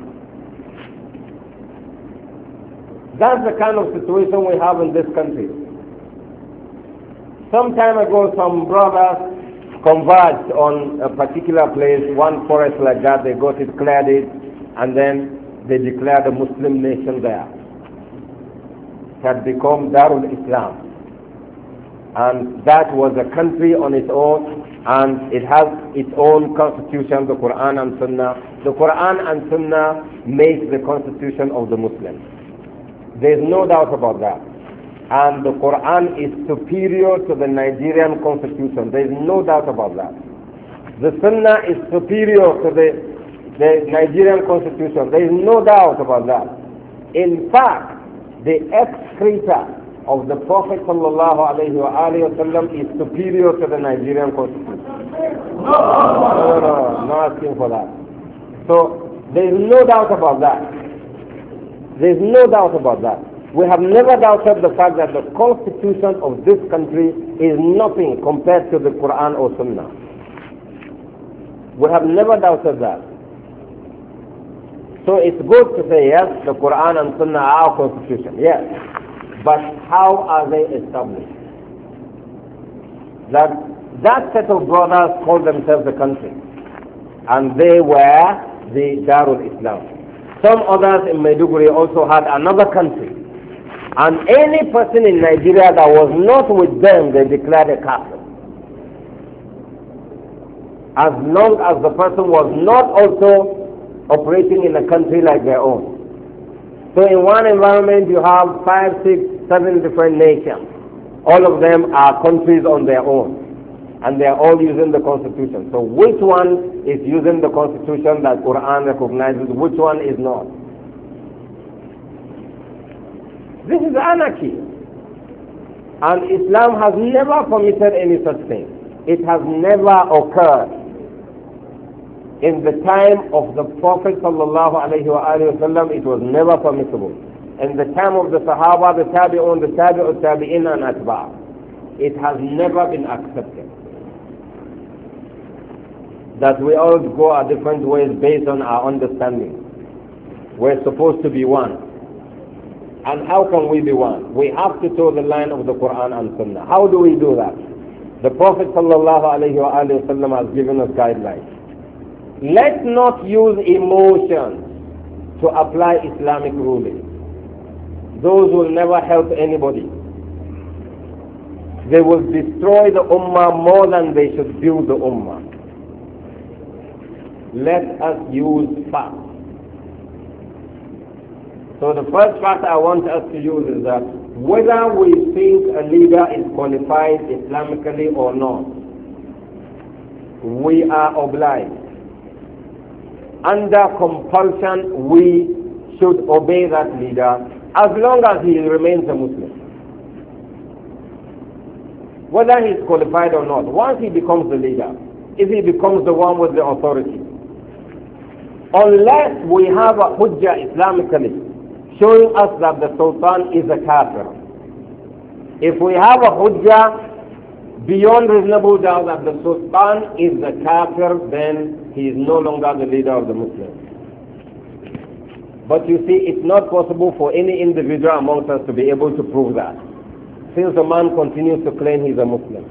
S1: That's the kind of situation we have in this country. Some time ago, some brothers converged on a particular place, one forest like that. They got it, cleared it, and then they declared a Muslim nation there. It had become Darul Islam. And that was a country on its own, and it has its own constitution, the Quran and Sunnah. The Quran and Sunnah make the constitution of the Muslims. There is no doubt about that. And the Quran is superior to the Nigerian constitution. There is no doubt about that. The Sunnah is superior to the, the Nigerian constitution. There is no doubt about that. In fact, the excreta of the Prophet sallallahu alaihi wasallam is superior to the Nigerian constitution. No, no, no, no, not asking for that. So there is no doubt about that. There is no doubt about that. We have never doubted the fact that the constitution of this country is nothing compared to the Quran or Sunnah. We have never doubted that. So it's good to say, yes, the Quran and Sunnah are our constitution, yes. But how are they established? That, that set of brothers called themselves the country. And they were the Darul Islam. Some others in Maiduguri also had another country. And any person in Nigeria that was not with them, they declared a kafir. As long as the person was not also operating in a country like their own. So in one environment you have five, six, seven different nations. All of them are countries on their own. And they are all using the constitution. So which one is using the constitution that Quran recognizes, which one is not? This is anarchy. And Islam has never permitted any such thing. It has never occurred. In the time of the Prophet sallallahu alaihi wasallam, it was never permissible. In the time of the Sahaba, the Tabi'un, the Tabi'ut Tabi'in and Atba', it has never been accepted. That we all go our different ways based on our understanding. We're supposed to be one. And how can we be one? We have to toe the line of the Quran and Sunnah. How do we do that? The Prophet sallallahu alaihi wasallam has given us guidelines. Let's not use emotions to apply Islamic rulings. Those will never help anybody. They will destroy the ummah more than they should build the ummah. Let us use facts. So the first fact I want us to use is that whether we think a leader is qualified Islamically or not, we are obliged. Under compulsion, we should obey that leader as long as he remains a Muslim. Whether he is qualified or not, once he becomes the leader, if he becomes the one with the authority, unless we have a hujjah Islamically showing us that the Sultan is a kafir. If we have a hujjah beyond reasonable doubt that the Sultan is a kafir, then he is no longer the leader of the Muslims. But you see, it's not possible for any individual amongst us to be able to prove that, since the man continues to claim he's a Muslim.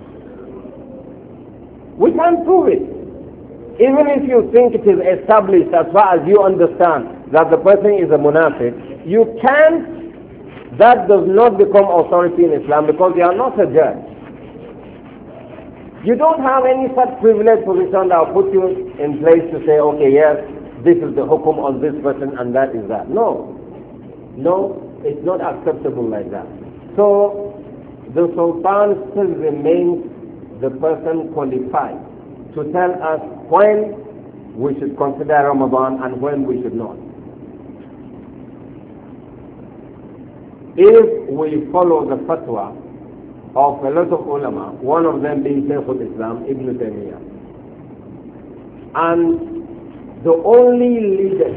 S1: We can't prove it. Even if you think it is established as far as you understand that the person is a munafiq, you can't, that does not become authority in Islam because you are not a judge. You don't have any such privileged position that will put you in place to say, okay, yes, this is the hukum on this person and that is that. No. No, it's not acceptable like that. So, the Sultan still remains the person qualified to tell us when we should consider Ramadan and when we should not. If we follow the fatwa of a lot of ulama, one of them being Shaykh al-Islam, Ibn Taymiyyah, and the only leader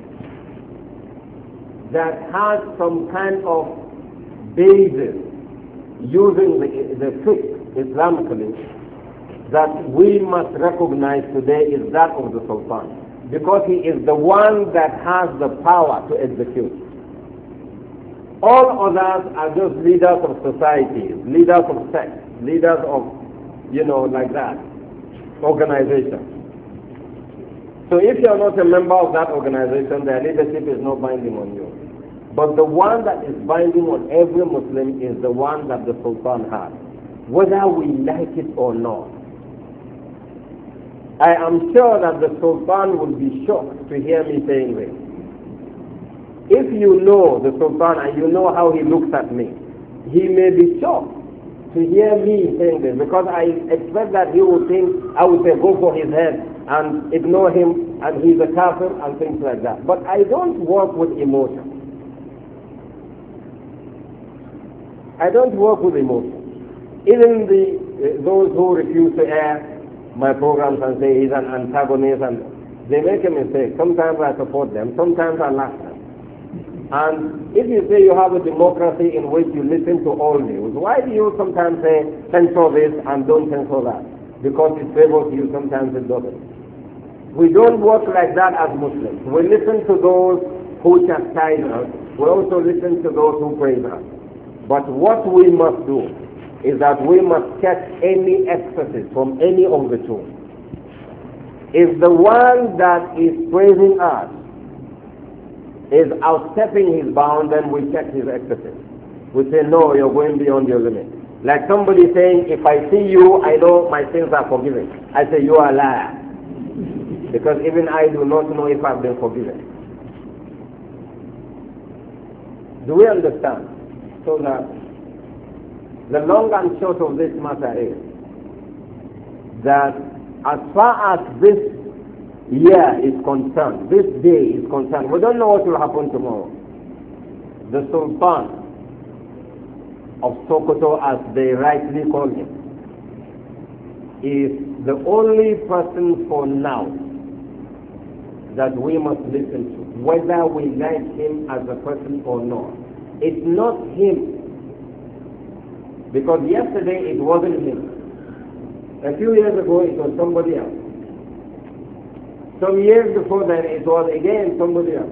S1: that has some kind of basis using the, the fiqh Islamically that we must recognize today is that of the Sultan, because he is the one that has the power to execute. All others are just leaders of societies, leaders of sects. leaders of, you know, like that, organization. So if you are not a member of that organization, their leadership is not binding on you. But the one that is binding on every Muslim is the one that the Sultan has, whether we like it or not. I am sure that the Sultan will be shocked to hear me saying this. If you know the Sultan and you know how he looks at me, he may be shocked to hear me saying this, because I expect that he will think I would say go for his head and ignore him and he's a kafir and things like that. But I don't work with emotion. I don't work with emotion. Even the uh, those who refuse to air my programs and say he's an antagonist, and they make a mistake. Sometimes I support them, sometimes I laugh them. And if you say you have a democracy in which you listen to all news, why do you sometimes say censor this and don't censor that? Because it favors you, sometimes it doesn't. We don't work like that as Muslims. We listen to those who chastise us. We also listen to those who praise us. But what we must do is that we must catch any excesses from any of the two. If the one that is praising us is outstepping his bound, then we check his excesses. We say, no, you're going beyond your limit. Like somebody saying, if I see you, I know my sins are forgiven. I say, you are a liar. Because even I do not know if I've been forgiven. Do we understand? So that the long and short of this matter is that as far as this year is concerned, this day is concerned, we don't know what will happen tomorrow. The Sultan of Sokoto, as they rightly call him, is the only person for now that we must listen to, whether we like him as a person or not. It's not him. Because yesterday it wasn't him. A few years ago it was somebody else. Some years before that it was again somebody else.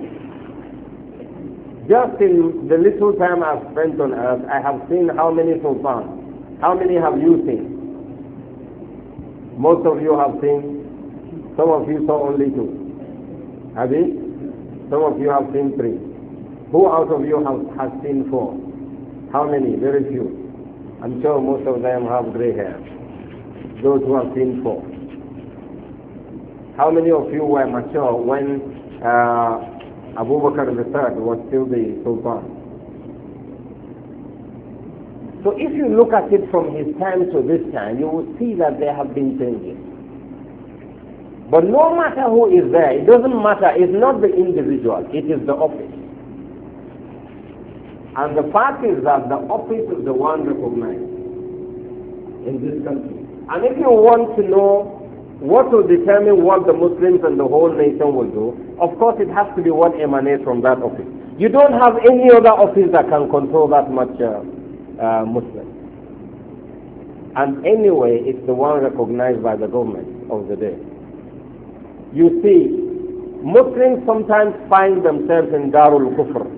S1: Just in the little time I've spent on earth, I have seen how many sultans. How many have you seen? Most of you have seen. Some of you saw only two. Have you? Some of you have seen three. Who out of you have, has seen four? How many? Very few. I'm sure most of them have grey hair. Those who have seen four. How many of you were mature when uh, Abu Bakr the third was still the Sultan? So if you look at it from his time to this time, you will see that there have been changes. But no matter who is there, it doesn't matter. It's not the individual, it is the office. And the fact is that the office is the one recognized in this country. And if you want to know what will determine what the Muslims and the whole nation will do, of course it has to be what emanates from that office. You don't have any other office that can control that much uh, uh, Muslim. And anyway, it's the one recognized by the government of the day. You see, Muslims sometimes find themselves in Darul Kufr.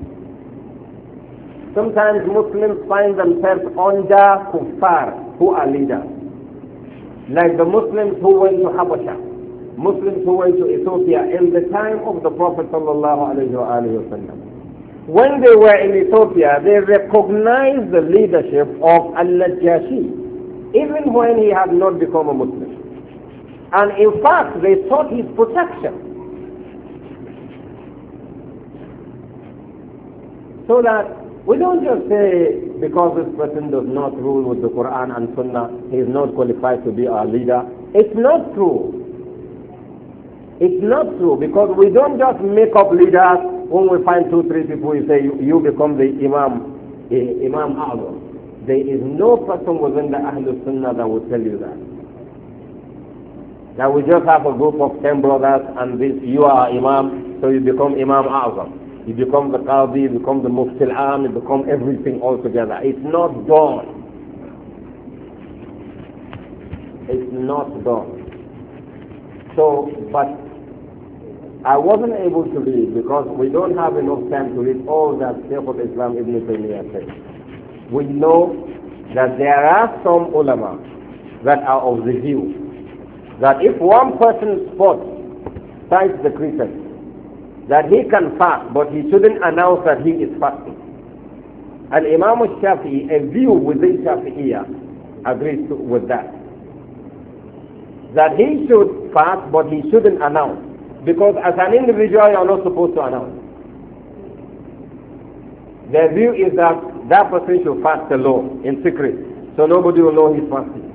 S1: Sometimes Muslims find themselves under kuffar who are leaders. Like the Muslims who went to Habasha, Muslims who went to Ethiopia in the time of the Prophet sallallahu alaihi wasallam. When they were in Ethiopia, they recognized the leadership of Al-Najashi, even when he had not become a Muslim. And in fact, they sought his protection. So that we don't just say because this person does not rule with the Quran and Sunnah, he is not qualified to be our leader. It's not true. It's not true, because we don't just make up leaders when we find two, three people, we say you, you become the Imam, uh, Imam A'zam. There is no person within the Ahlul Sunnah that will tell you that. That we just have a group of ten brothers and this, you are Imam, so you become Imam A'zam. You become the Qadi, you become the Mufti al-Am, you become everything altogether. It's not done. It's not done. So, but I wasn't able to read because we don't have enough time to read all that Shaykh al-Islam Ibn Taymiyyah said. We know that there are some ulama that are of the view that if one person spots, cites the crescent, that he can fast, but he shouldn't announce that he is fasting. And Imam al-Shafi'i, a view within Shafi'iyah, agrees to, with that. That he should fast, but he shouldn't announce. Because as an individual, you are not supposed to announce. Their view is that that person should fast alone, in secret, so nobody will know he's fasting.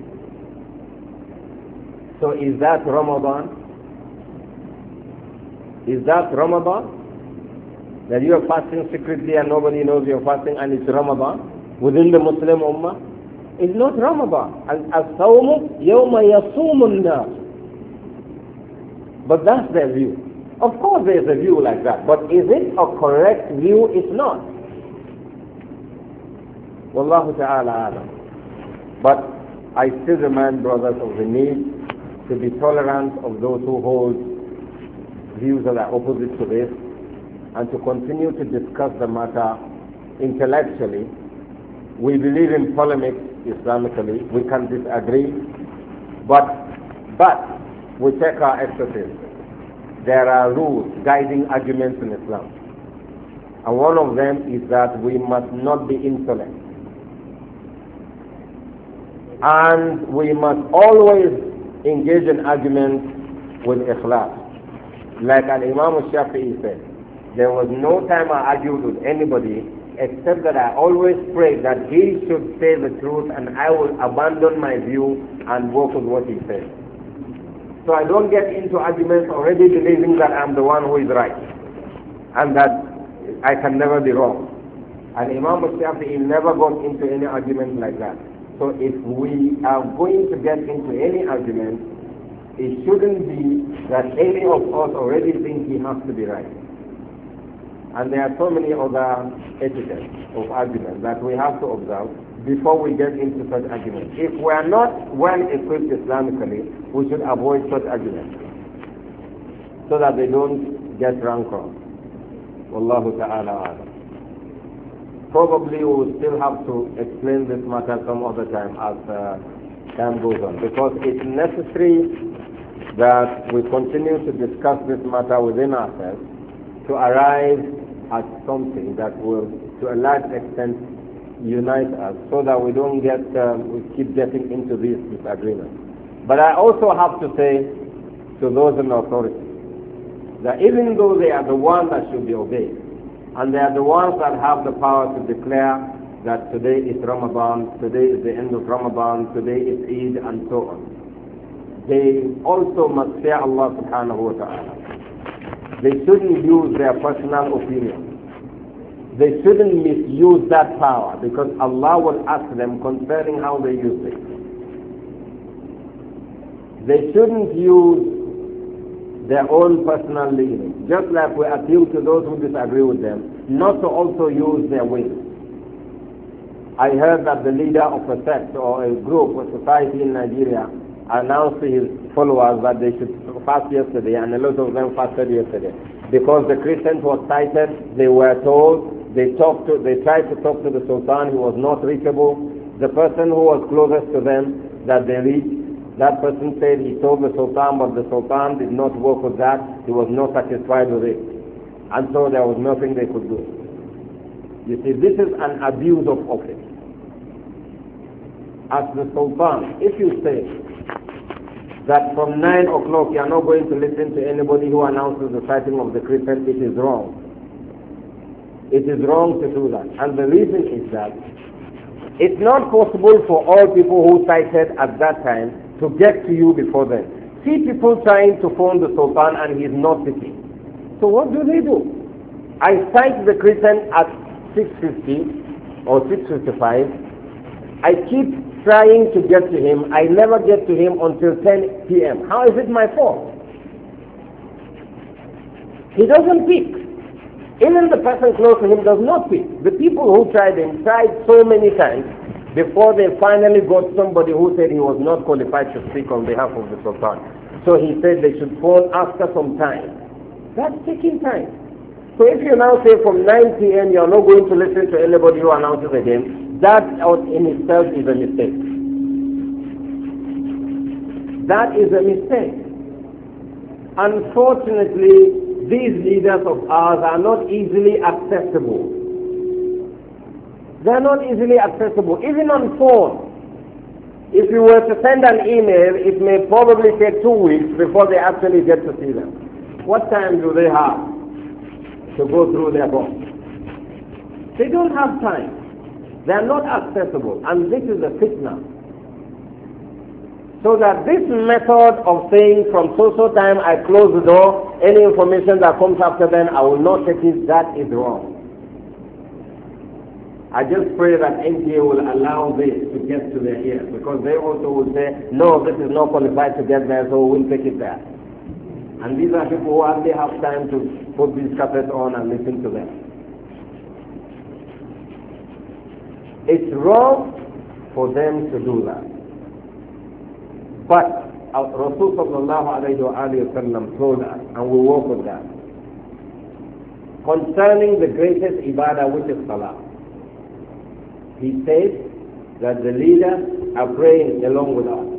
S1: So is that Ramadan? Is that Ramadan? That you are fasting secretly and nobody knows you're fasting and it's Ramadan within the Muslim Ummah? It's not Ramadan. As-sawmu yawma yasumun nas. But that's their view. Of course there's a view like that, but is it a correct view? It's not. Wallahu ta'ala alam. But I still remind brothers of the need to be tolerant of those who hold views that are opposite to this, and to continue to discuss the matter intellectually. We believe in polemics Islamically. We can disagree, but but we take our exercise. There are rules guiding arguments in Islam, and one of them is that we must not be insolent, and we must always engage in arguments with ikhlas. Like Al-Imam al-Shafi'i said, there was no time I argued with anybody except that I always prayed that he should say the truth and I will abandon my view and work with what he said. So I don't get into arguments already believing that I'm the one who is right and that I can never be wrong. And Imam al-Shafi'i never got into any argument like that. So if we are going to get into any argument, it shouldn't be that any of us already think he has to be right. And there are so many other etiquettes of argument that we have to observe before we get into such arguments. If we are not well equipped Islamically, we should avoid such arguments so that they don't get rancor. Wallahu ta'ala alam. Probably we will still have to explain this matter some other time as uh, time goes on, because it's necessary that we continue to discuss this matter within ourselves to arrive at something that will, to a large extent, unite us, so that we don't get, um, we keep getting into these disagreements. But I also have to say to those in authority that even though they are the ones that should be obeyed, and they are the ones that have the power to declare that today is Ramadan, today is the end of Ramadan, today is Eid, and so on, they also must fear Allah subhanahu wa ta'ala. They shouldn't use their personal opinion. They shouldn't misuse that power, because Allah will ask them concerning how they use it. They shouldn't use their own personal leaning, just like we appeal to those who disagree with them, not to also use their will. I heard that the leader of a sect or a group or society in Nigeria announced to his followers that they should fast yesterday, and a lot of them fasted yesterday. Because the Christians were cited, they were told, they talked to, they tried to talk to the Sultan, he was not reachable. The person who was closest to them that they reached, that person said he told the Sultan, but the Sultan did not work with that, he was not satisfied with it. And so there was nothing they could do. You see, this is an abuse of office. As the Sultan, if you say that from nine o'clock you are not going to listen to anybody who announces the sighting of the Christian, it is wrong. It is wrong to do that. And the reason is that it's not possible for all people who sighted at that time to get to you before then. See people trying to phone the Sultan and he is not picking. So what do they do? I sight the Christian at six fifty or six fifty-five. I keep trying to get to him. I never get to him until ten p m How is it my fault? He doesn't pick. Even the person close to him does not pick. The people who tried him tried so many times before they finally got somebody who said he was not qualified to speak on behalf of the Sultan. So he said they should phone after some time. That's taking time. So if you now say from nine p m you are not going to listen to anybody who announces again, that in itself is a mistake. That is a mistake. Unfortunately, these leaders of ours are not easily accessible. They are not easily accessible, even on phone. If you were to send an email, it may probably take two weeks before they actually get to see them. What time do they have to go through their box? They don't have time. They are not accessible, and this is a fitna. So that this method of saying from so-so time I close the door, any information that comes after then I will not take it, that is wrong. I just pray that N T A will allow this to get to their ears, because they also will say, no, this is not qualified to get there, so we'll take it there. And these are people who hardly have time to put these cassettes on and listen to them. It's wrong for them to do that. But Rasul sallallahu alayhi wa sallam told us, and we work with that, concerning the greatest ibadah, which is salah. He says that the leaders are praying along with us.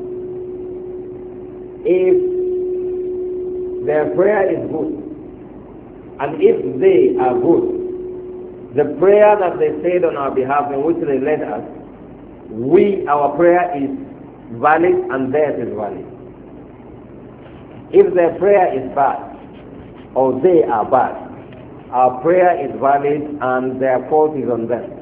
S1: If their prayer is good, and if they are good, the prayer that they said on our behalf in which they led us, we, our prayer is valid and theirs is valid. If their prayer is bad, or they are bad, our prayer is valid and their fault is on them.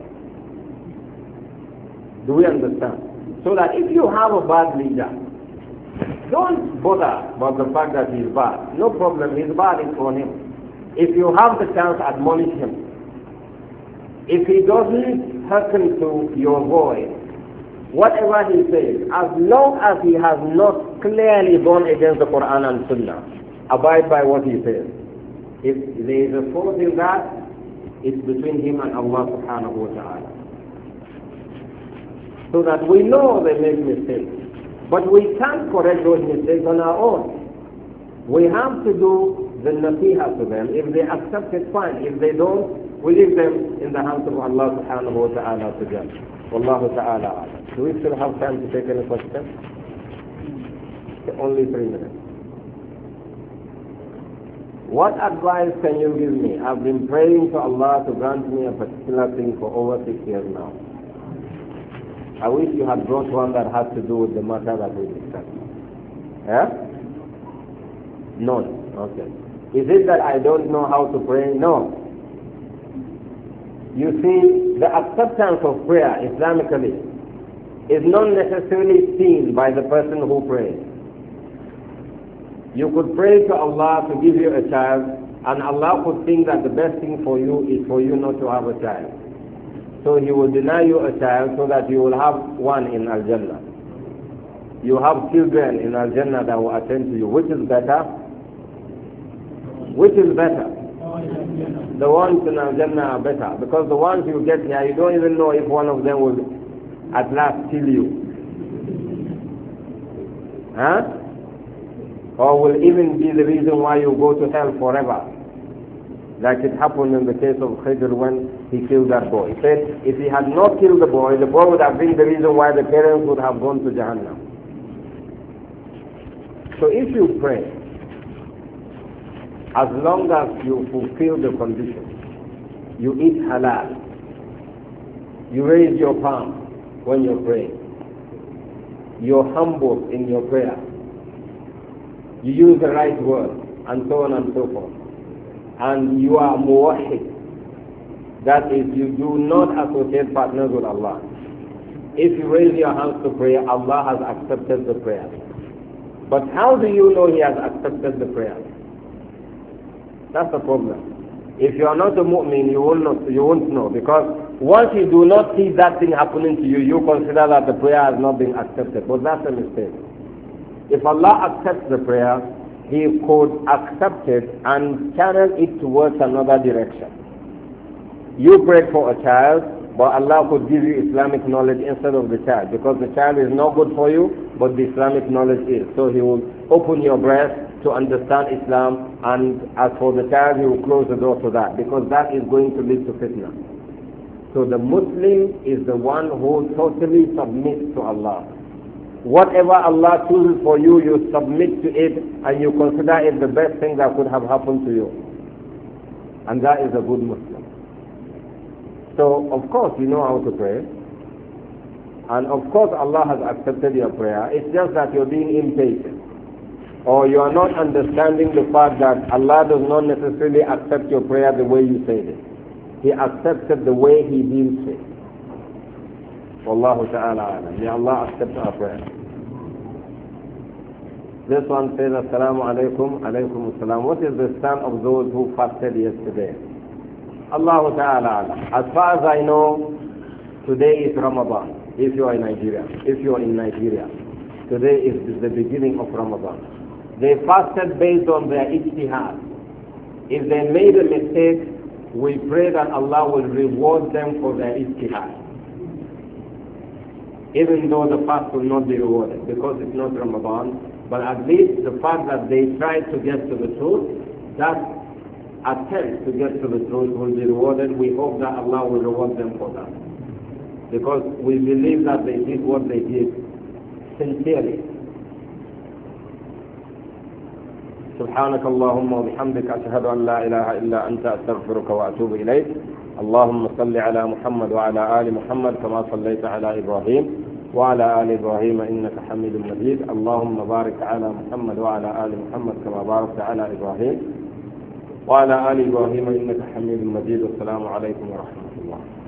S1: Do we understand? So that if you have a bad leader, don't bother about the fact that he's bad. No problem, he's bad, it's on him. If you have the chance, admonish him. If he doesn't hearken to your voice, whatever he says, as long as he has not clearly gone against the Quran and Sunnah, abide by what he says. If there is a fault in that, it's between him and Allah subhanahu wa ta'ala. So that we know they make mistakes. But we can't correct those mistakes on our own. We have to do the nasiha to them. If they accept it, fine. If they don't, we leave them in the hands of Allah subhanahu wa ta'ala to judge. Wallahu ta'ala alam. Do we still have time to take any questions? Only three minutes. What advice can you give me? I've been praying to Allah to grant me a particular thing for over six years now. I wish you had brought one that had to do with the matter that we discussed. Yeah? None. Okay. Is it that I don't know how to pray? No. You see, the acceptance of prayer Islamically is not necessarily seen by the person who prays. You could pray to Allah to give you a child, and Allah could think that the best thing for you is for you not to have a child. So He will deny you a child so that you will have one in Al-Jannah. You have children in Al-Jannah that will attend to you. Which is better? Which is better? The ones in Al-Jannah are better, because the ones you get here, you don't even know if one of them will at last kill you. Huh? Or will even be the reason why you go to hell forever. Like it happened in the case of Khidr when he killed that boy. He said if he had not killed the boy, the boy would have been the reason why the parents would have gone to Jahannam. So if you pray, as long as you fulfill the conditions, you eat halal, you raise your palm when you're praying, you're humble in your prayer, you use the right word, and so on and so forth, and you are muwahhid, that is, you do not associate partners with Allah. If you raise your hands to pray, Allah has accepted the prayer. But how do you know He has accepted the prayer? That's the problem. If you are not a mu'min, you will not, you won't know, because once you do not see that thing happening to you, you consider that the prayer has not been accepted. But that's a mistake. If Allah accepts the prayer, He could accept it and channel it towards another direction. You prayed for a child, but Allah could give you Islamic knowledge instead of the child, because the child is not good for you, but the Islamic knowledge is. So He will open your breast to understand Islam, and as for the child, He will close the door to that, because that is going to lead to fitna. So the Muslim is the one who totally submits to Allah. Whatever Allah chooses for you, you submit to it and you consider it the best thing that could have happened to you. And that is a good Muslim. So, of course, you know how to pray. And of course, Allah has accepted your prayer. It's just that you're being impatient. Or you are not understanding the fact that Allah does not necessarily accept your prayer the way you said it. He accepts it the way He deems it. Wallahu ta'ala alam. May Allah accept our prayer. This one says, Assalamu alaikum, alaikum assalam. What is the stand of those who fasted yesterday? Allahu ta'ala alam. As far as I know, today is Ramadan. If you are in Nigeria. If you are in Nigeria. Today is the beginning of Ramadan. They fasted based on their ijtihad. If they made a mistake, we pray that Allah will reward them for their ijtihad. Even though the fast will not be rewarded because it's not Ramadan, but at least the fact that they tried to get to the truth, that attempt to get to the truth will be rewarded. We hope that Allah will reward them for that. Because we believe that they did what they did sincerely. سبحانك اللهم وبحمدك أشهد أن لا إله إلا أنت أستغفرك وأتوب إليك. اللهم صل على محمد وعلى آل محمد كما صليت على إبراهيم وعلى آل إبراهيم إنك حميد مجيد. اللهم بارك على محمد وعلى آل محمد كما باركت على إبراهيم وعلى آل إبراهيم إنك حميد مجيد. والسلام عليكم ورحمة الله.